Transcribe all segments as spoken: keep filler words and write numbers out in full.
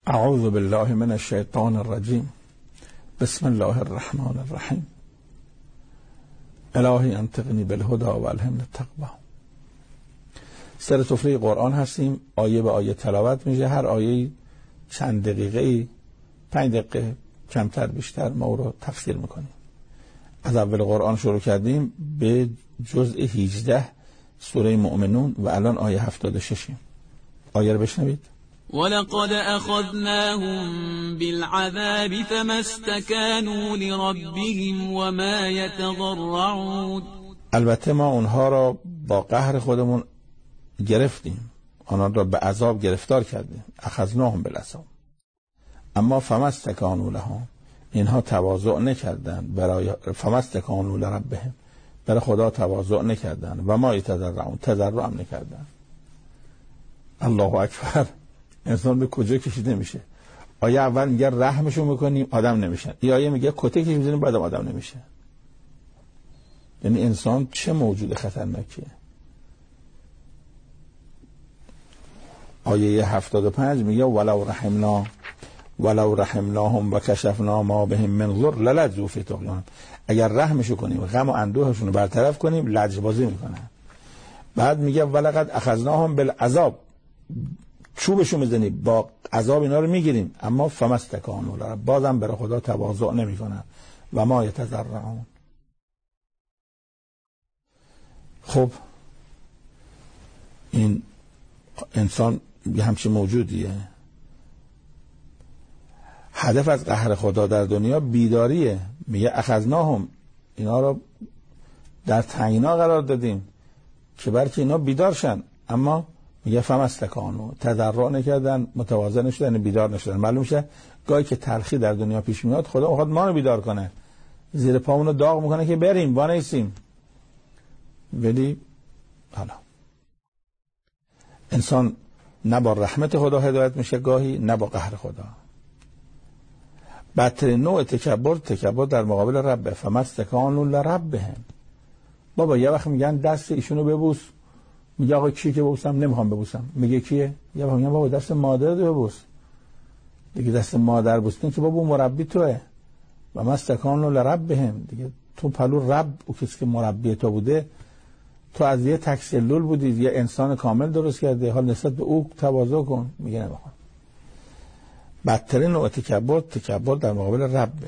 اعوذ بالله من الشیطان الرجیم. بسم الله الرحمن الرحیم. الهی انطقنی بالهدى و الهمنی التقوی. سر سفره قرآن هستیم، آیه به آیه تلاوت میشه. هر آیه چند دقیقه، پنج دقیقه کمتر بیشتر ما رو تفسیر میکنیم. از اول قرآن شروع کردیم به جزء هجده سوره مؤمنون و الان آیه هفتاد و شش. آیه رو بشنوید. ولقد أخذناهم بالعذاب فما استكانوا لربهم وما يتضرعون. البته ما اونها را با قهر خودمون گرفتیم، آنها را به عذاب گرفتار کردیم. اخذناهم بالعذاب اما فما استکانوا لهم، اینها تواضع نکردند برای فما استکانوا لربهم، برای خدا تواضع نکردند و ما یتضرعون، تضرع هم نکردند. الله اکبر. انسان به کجا کشیده میشه؟ آیه اول میگه رحمشو میکنیم آدم نمیشن، این آیه میگه کته که میزنیم بعد آدم نمیشه. یعنی انسان چه موجود خطرناکیه. آیه هفتاد و پنج میگه ولو رحمنا ولو رحمناهم و کشفنا ما بهم من ضر للجوا فی طغیان. اگر رحمشو کنیم، غم و اندوهشون رو برطرف کنیم، لجبازی میکنن. بعد میگه ولقد اخذناهم بالعذاب، چوبشو میزنیم با عذاب اینا رو میگیریم، اما فما استکانوا لربهم، بازم برای خدا تواضع نمیکنن و ما یتضرعون. خب این انسان یه همچین موجودیه. هدف از قهر خدا در دنیا بیداریه. میگه اخذناهم، اینا رو در تنگنا قرار دادیم که بلکه اینا بیدار شن، اما میگه فما استکانوا، تضرع نکردن، متواضع نشدن، بیدار نشدن. معلوم شه گاهی که تلخی در دنیا پیش میاد خدا میخواد ما رو بیدار کنه، زیر پامون رو داغ میکنه که بریم وانیسیم. ولی حالا انسان نه با رحمت خدا هدایت میشه گاهی، نه با قهر خدا. بدترین نوع تکبر، تکبر در مقابل رب. فما استکانوا لربهم. بابا یه وقت میگن دست ایشونو ببوس، میگه آقا کی که ببوسم؟ نمیخوام ببوسم. میگه کیه؟ یا میگم بابا دست مادرت ببوس. دیگه دست مادر بوسیدن که بابا مربی توئه. و ما استکانوا لربهم، دیگه تو پلو رب، او کسی که مربی تو بوده، تو از یه تک سلول بودی، یه انسان کامل درست کرده، حال نسبت به او تواضع کن. میگه نمیخوام. بدترین نوع تکبر، تکبر در مقابل ربه.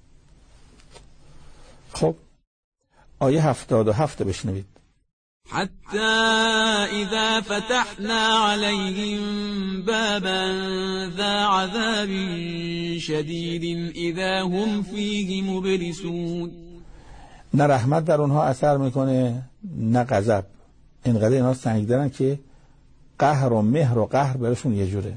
خب آیه هفتاد و هفت بشنوید. حتى إذا فتحنا عليهم بابا ذا عذاب شديد إذا هم فيه مبلسون. نه رحمت در اونها اثر میکنه نه غضب. اینقدر اینا سنگ دارن که قهر و مهر و قهر برشون یه جوره،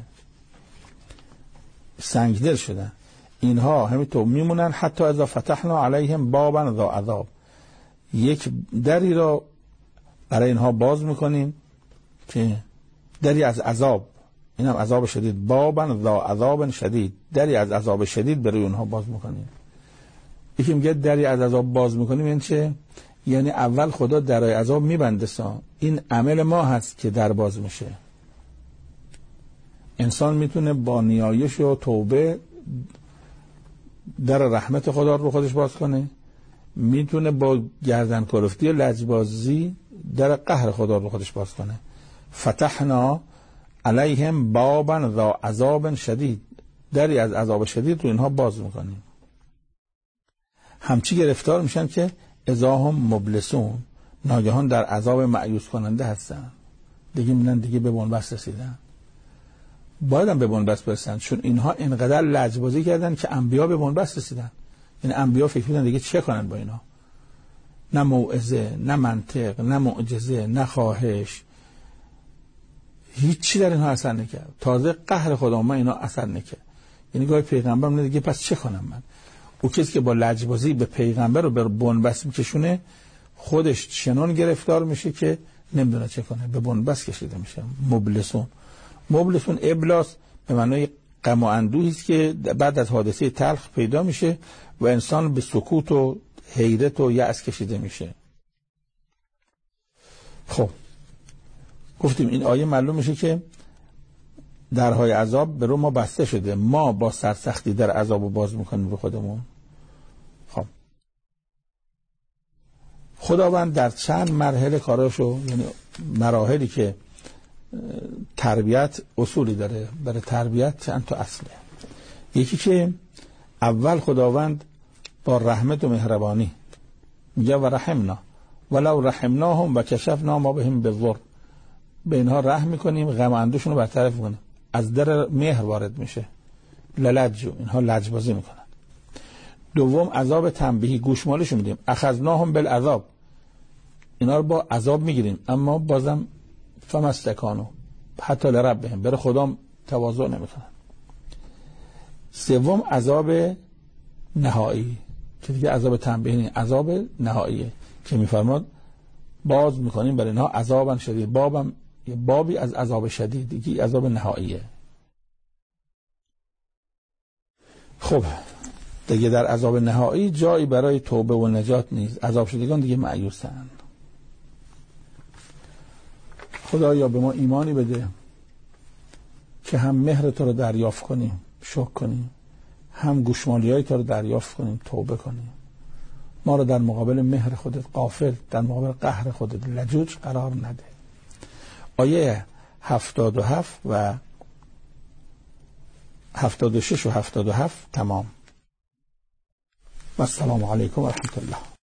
سنگدل شدن. اینها همینطور میمونن حتی اذا فتحنا علیهم بابا ذا عذاب، یک دری را برای اینها باز میکنیم که دری از عذاب، این هم عذاب شدید، بابا ذا عذاب شدید، دری از عذاب شدید برای اونها باز میکنیم. یکی میگه دری از عذاب باز میکنیم این چه؟ یعنی اول خدا درای عذاب میبنده سا، این عمل ما هست که در باز میشه. انسان میتونه با نیایش و توبه در رحمت خدا رو خودش باز کنه، میتونه با گردن کلفتی و لجبازی در قهر خدا رو خودش باز کنه. فتحنا علیهم بابا ذا عذاب شدید، دری از عذاب شدید رو اینها باز میکنیم. همچی گرفتار میشن که اذا هم مبلسون، ناگهان در عذاب مایوس کننده هستن. دیگه میگن دیگه به بنبست رسیدن، باید هم به بنبست برسن، چون اینها اینقدر لجبازی کردن که انبیا به بنبست رسیدن. این انبیا فکر می‌کردن دیگه چه کنن با اینا؟ نه موعظه، نه منطق، نه معجزه، نه خواهش، هیچی در اینها اثر نکرد. تازه قهر خدا ما اینا اثر نکرد. یعنی گاهی پیغمبر میگه دیگه پس چه کنم من؟ او کسی که با لجبازی به پیغمبر رو به بنبست میکشونه خودش چنان گرفتار میشه که نمیدونه چه کنه، به بنبست کشیده میشه. مبلسون، مبلسون ابلاس به معنای غم و اندوهی است که بعد از حادثه تلخ پیدا میشه و انسان به سکوت و حیرت و یأس کشیده میشه. خب گفتیم این آیه معلوم میشه که درهای عذاب به رو ما بسته شده، ما با سرسختی در عذاب رو باز میکنیم به خودمون. خب خداوند در چند مرحله کاراشو، یعنی مراحلی که تربیت اصولی داره، برای تربیت چند تا اصله. یکی که اول خداوند با رحمت و مهربانی میگه و رحمنا ولو رحمناهم و کشفنا ما بهم بالضر، به اینها رحم میکنیم، غم و اندوشون رو برطرف میکنیم. از در مهر وارد میشه، للجو، اینها لجبازی میکنن. دوم عذاب تنبیهی، گوشمالشون میدیم، اخذناهم بالعذاب، اینا رو با عذاب میگیریم اما بازم فمستکانو حتی لربهم، بره خدا تواضع نمیکنن. سوم عذاب نهایی که دیگه عذاب تنبیهی نیست، عذاب نهاییه که میفرماد باز میکنیم برای اینها عذابا شدید، بابم یه بابی از عذاب شدید، دیگه عذاب نهاییه. خب دیگه در عذاب نهایی جایی برای توبه و نجات نیست، عذاب شدگان دیگه مایوسن. خدایا به ما ایمانی بده که هم مهر تو رو دریافت کنیم، شکر کنیم، هم گوشمالی های تو رو دریافت کنیم، توبه کنیم. ما رو در مقابل مهر خودت غافل، در مقابل قهر خودت لجوج قرار نده. آیه هفتاد و هفت و هفتاد و شش و هفتاد و هفت تمام. و السلام علیکم و رحمت الله.